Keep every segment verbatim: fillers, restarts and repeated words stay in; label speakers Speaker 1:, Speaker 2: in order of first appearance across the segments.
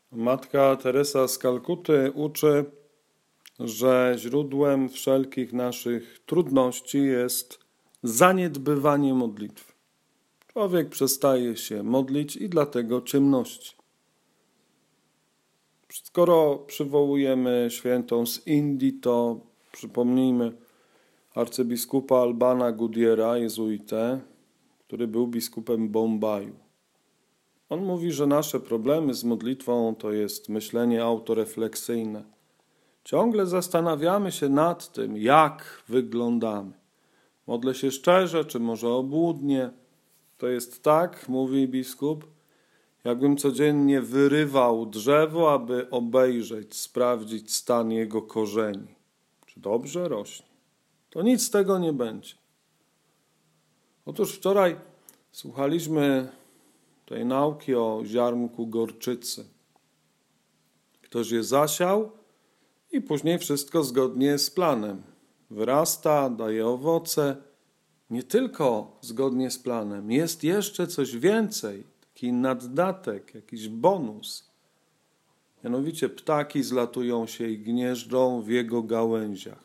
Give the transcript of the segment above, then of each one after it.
Speaker 1: Matka Teresa z Kalkuty uczy, że źródłem wszelkich naszych trudności jest zaniedbywanie modlitwy. Człowiek przestaje się modlić i dlatego ciemności. Skoro przywołujemy świętą z Indii, to przypomnijmy arcybiskupa Albana Goodyeara, jezuitę, który był biskupem Bombaju. On mówi, że nasze problemy z modlitwą to jest myślenie autorefleksyjne. Ciągle zastanawiamy się nad tym, jak wyglądamy. Modlę się szczerze, czy może obłudnie. To jest tak, mówi biskup, jakbym codziennie wyrywał drzewo, aby obejrzeć, sprawdzić stan jego korzeni. Czy dobrze rośnie? To nic z tego nie będzie. Otóż wczoraj słuchaliśmy tej nauki o ziarnku gorczycy. Ktoś je zasiał i później wszystko zgodnie z planem. Wyrasta, daje owoce. Nie tylko zgodnie z planem. Jest jeszcze coś więcej. Taki naddatek, jakiś bonus. Mianowicie ptaki zlatują się i gnieżdżą w jego gałęziach.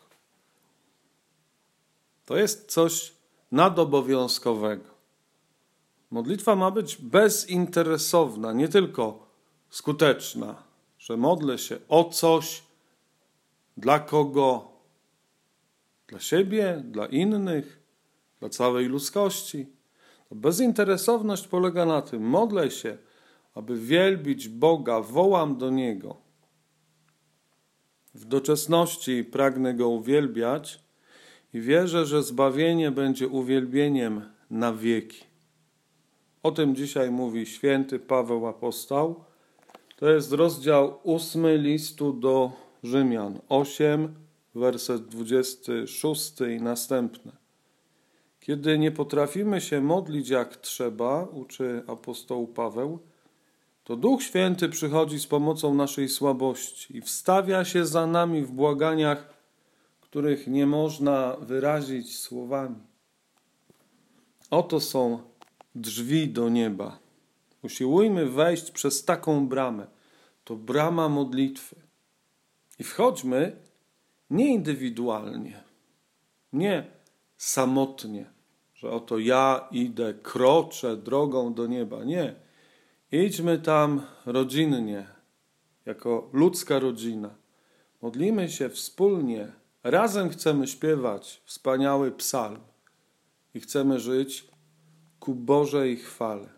Speaker 1: To jest coś nadobowiązkowego. Modlitwa ma być bezinteresowna, nie tylko skuteczna, że modlę się o coś, dla kogo, dla siebie, dla innych, dla całej ludzkości. Bezinteresowność polega na tym, modlę się, aby wielbić Boga, wołam do Niego. W doczesności pragnę Go uwielbiać i wierzę, że zbawienie będzie uwielbieniem na wieki. O tym dzisiaj mówi święty Paweł Apostoł. To jest rozdział ósmy listu do Rzymian, osiem, werset dwudziesty szósty i następne. Kiedy nie potrafimy się modlić jak trzeba, uczy apostoł Paweł, to Duch Święty przychodzi z pomocą naszej słabości i wstawia się za nami w błaganiach, których nie można wyrazić słowami. Oto są drzwi do nieba. Usiłujmy wejść przez taką bramę. To brama modlitwy. I wchodźmy nie indywidualnie, nie samotnie, że oto ja idę, kroczę drogą do nieba. Nie. Idźmy tam rodzinnie, jako ludzka rodzina. Modlimy się wspólnie. Razem chcemy śpiewać wspaniały psalm i chcemy żyć ku Bożej chwale.